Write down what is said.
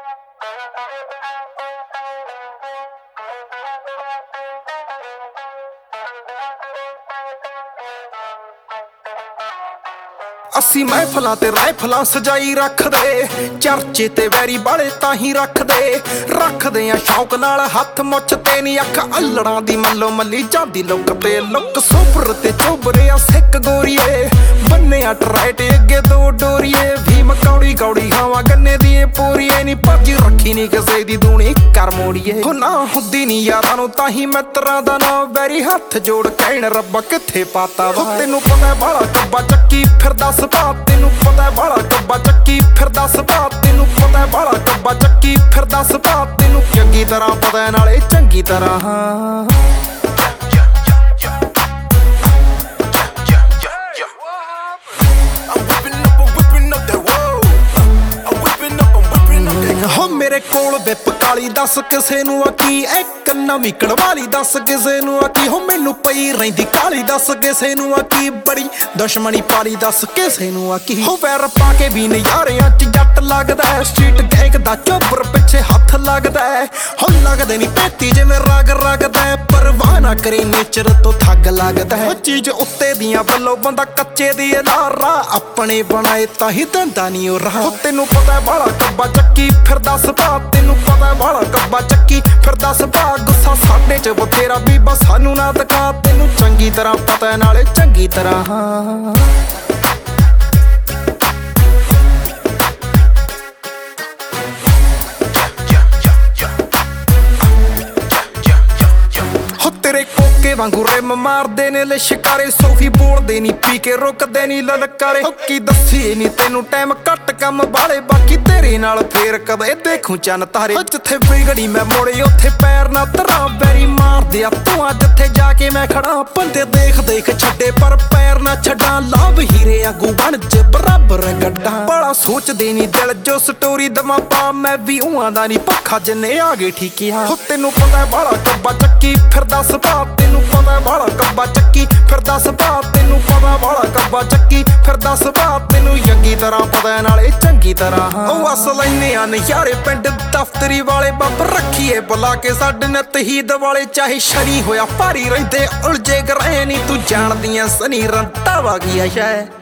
ਅਸੀਂ ਮਹਿਫਲਾਂ ਤੇ ਰਾਈਫਲਾਂ ਸਜਾਈ ਰੱਖਦੇ, ਚਰਚੇ ਤੇ ਵੈਰੀ ਬਾਲੇ ਤਾਂ ਹੀ ਰੱਖਦੇ ਆ ਸ਼ੌਕ ਨਾਲ ਹੱਥ ਮੁੱਛ ਤੇ ਨੀ ਅੱਖ ਅਲੜਾਂ ਦੀ ਮੱਲੋ ਮੱਲੀ ਜਾਂਦੀ ਲੁੱਕ ਤੇ ਲੁੱਕ ਸੁਪਰ ਤੇ ਚੋਬਰੇ ਆ ਸਿੱਕ ਗੋਰੀਏ ਬੰਨਿਆ ਟਰੈਟ ਅੱਗੇ ਦੋ ਡੋਰੀਏ ਵੀ ਮਕੌੜੀ ਕੌੜੀ ਖਾਵਾਂ ਗੰਨੇ ਦੀ ਪੂਰੀਏ ਨੀ ਭੱਜ ਰੱਖੀ ਨੀ ਕਿਸੇ ਦੀ ਦੂਣੀ ਕਰ ਮੋੜੀਏ ਹੋ ਨਾ ਹੁੰਦੀ ਨੀ ਯਾਰਾਂ ਨੂੰ ਤਾਂ ਹੀ ਮਿੱਤਰਾਂ ਦਾ ਨਾ ਵੈਰੀ ਹੱਥ ਜੋੜ ਕਹਿਣ ਰੱਬਾ ਕਿੱਥੇ ਪਾਤਾ ਵਾ ਤੈਨੂੰ ਪਤਾ ਬਾਲਾ ਕੱਬਾ ਚੱਕੀ ਫਿਰਦਾ ਸੁਭਾਅ ਤੈਨੂੰ ਪਤਾ ਬਾਲਾ ਕੱਬਾ ਚੱਕੀ ਫਿਰਦਾ ਸੁਭਾਅ ਤੈਨੂੰ ਪਤਾ ਬਾਲਾ ਕੱਬਾ ਚੱਕੀ ਫਿਰਦਾ ਸੁਭਾਅ ਤੈਨੂੰ ਚੰਗੀ ਤਰ੍ਹਾਂ ਪਤਾ ਨਾਲੇ ਚੰਗੀ ਤਰ੍ਹਾਂ ਹਾਂ ਹੋ ਮੇਰੇ ਕੋਲ ਵਿਪ ਕਾਲੀ ਦੱਸ ਕਿਸੇ ਨੂੰ ਆ ਕੀ ਇੱਕ ਨਵੀਂ ਕੜਵਾਲੀ ਦੱਸ ਕਿਸੇ ਨੂੰ ਆ ਕੀ ਹੋ ਮੈਨੂੰ ਪਈ ਰਹਿੰਦੀ ਕਾਲੀ ਦੱਸ ਕਿਸੇ ਨੂੰ ਆ ਕੀ ਬੜੀ ਦੁਸ਼ਮਣੀ ਪਾਲੀ ਦੱਸ ਕਿਸੇ ਨੂੰ ਆ ਕੀ ਹੋ ਵੈਰ ਪਾ ਕੇ ਵੀ ਨਜ਼ਾਰਿਆਂ ਚ ਜੱਟ ਲੱਗਦਾ ਸਟਰੀਟ ਗੈਂਗ ਦਾ ਚੋਬਰ ਪਿੱਛੇ ਹੱਥ ਲੱਗਦਾ ਹੋ ਲੱਗਦੇ ਨੀ ਪੇਤੀ ਜਿਵੇਂ ਰਾਗ ਰਗਦਾ ਪਰਵਾਹ ਨਾ ਕਰੇ ਨੇਚਰ ਤੋਂ ਠੱਗ ਲੱਗਦਾ ਉਹ ਚੀਜ਼ ਉੱਤੇ ਦੀਆਂ ਵੱਲੋਂ ਬੰਦਾ ਕੱਚੇ ਦੀ ਲਾਰਾ ਆਪਣੇ ਬਣਾਏ ਤਾਂ ਹੀ ਦੰਦਾ ਨਹੀਂ ਉਹ ਰਹਾ ਤੈਨੂੰ ਪਤਾ ਬਾਲਾ ਕੱਬਾ ਚੱਕੀ ਫਿਰਦਾ ਸੁਭਾਅ ਤੈਨੂੰ ਪਤਾ ਬਾਲਾ ਕੱਬਾ ਚੱਕੀ ਫਿਰਦਾ ਸੁਭਾਅ ਗੁੱਸਾ ਸਾਡੇ ਚ ਬਥੇਰਾ ਬੀਬਾ ਸਾਨੂੰ ਨਾ ਤਕਾ ਤੈਨੂੰ ਚੰਗੀ ਤਰ੍ਹਾਂ ਪਤਾ ਨਾਲੇ ਚੰਗੀ ਤਰ੍ਹਾਂ ਹਾਂ ਤੇਰੇ ਕੋਕੇ ਵਾਂਗੂ ਰਿਮ ਮਾਰਦੇ ਨੇ ਲਿਸ਼ਕਾਰੇ ਸੋਫੀ ਬੋਲਦੇ ਨੀ ਪੀ ਕੇ ਰੁਕਦੇ ਨੀ ਲਲਕਾਰੇ ਕੀ ਦੱਸੀਏ ਨੀ ਤੈਨੂੰ ਟਾਈਮ ਘੱਟ ਕੰਮ ਵਾਲੇ ਬਾਕੀ ਤੇਰੇ ਨਾਲ ਫੇਰ ਕਦੇ ਦੇਖੂ ਚੰਨ ਤਾਰੇ ਜਿੱਥੇ ਵਿਗੜੀ ਮੈਂ ਮੋੜੇ ਉੱਥੇ ਪੈਰ ਨਾ ਧਰਾਂ ਵੈਰੀ ਮਾਰਦੇ ਆ ਤੂੰ ਜਿੱਥੇ ਜਾ ਕੇ ਮੈਂ ਖੜਾ ਬੰਦੇ ਦੇਖ ਦੇਖ ਛੱਡੇ ਪਰ ਪੈਰ ਨਾ ਛੱਡਾਂ ਲਾਭ ਹੀਰੇ ਆਗੂ ਬਣ ਜੇ ਬਰਾਬਰ ਗੱਡਾ ਬੜਾ ਸੋਚਦੇ ਨੀ ਦਿਲ ਜੋ ਸਟੋਰੀ ਦਵਾਂ ਪਾ ਮੈਂ ਵੀ ਉਹਾਂ ਦਾ ਨੀ ਪੱਖਾ ਜਿੰਨੇ ਆ ਗਏ ਠੀਕਿਆ ਹੋ ਤੈਨੂੰ ਪਤਾ ਬਾਲਾ ਕੱਬਾ ਚੱਕੀ ਫਿਰਦਾ ਸੁਭਾਅ ਤੈਨੂੰ ਪਤਾ ਬਾਲਾ ਕੱਬਾ ਚੱਕੀ ਫਿਰਦਾ ਸੁਭਾਅ ਤੈਨੂੰ ਪਤਾ ਬਾਲਾ ਕੱਬਾ ਚੱਕੀ ਫਿਰਦਾ ਸੁਭਾਅ ਤੈਨੂੰ ਚੰਗੀ ਤਰ੍ਹਾਂ ਪਤਾ ਨਾਲੇ ਚੰਗੀ ਤਰ੍ਹਾਂ ਉਹ ਅਸਲ ਇੰਨੇ ਆ ਨਜ਼ਾਰੇ ਪਿੰਡ ਦਫ਼ਤਰੀ ਵਾਲੇ ਬੱਬ ਰੱਖੀਏ ਬੁਲਾ ਕੇ ਸਾਡੇ ਨਿੱਤ ਹੀ ਦਿਵਾਲੇ ਚਾਹੇ ਸ਼ਰੀ ਹੋਇਆ ਭਾਰੀ ਰਹਿੰਦੇ ਉਲਝੇ ਗਰੇ ਨੀ ਤੂੰ ਜਾਣਦੀਆਂ ਸਨੀ ਰੰਟਾ ਵਾ ਗਿਆ ਸ਼ੈ